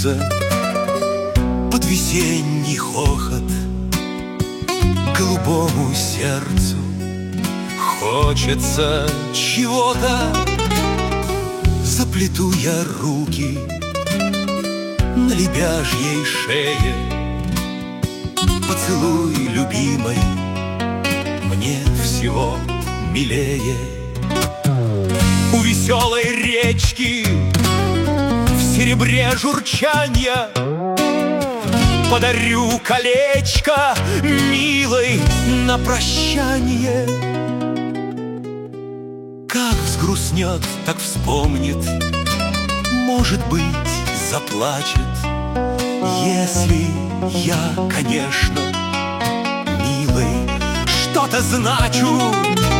забыться под весенний хохот. Голубому сердцу хочется чего-то. Заплету я руки на лебяжьей шее. Поцелуй, любимой, мне всего милее. У веселой речки в серебре журчанья подарю колечко милой на прощанье. Как взгрустнет, так вспомнит, может быть, заплачет, если я, конечно, милой, что-то значу.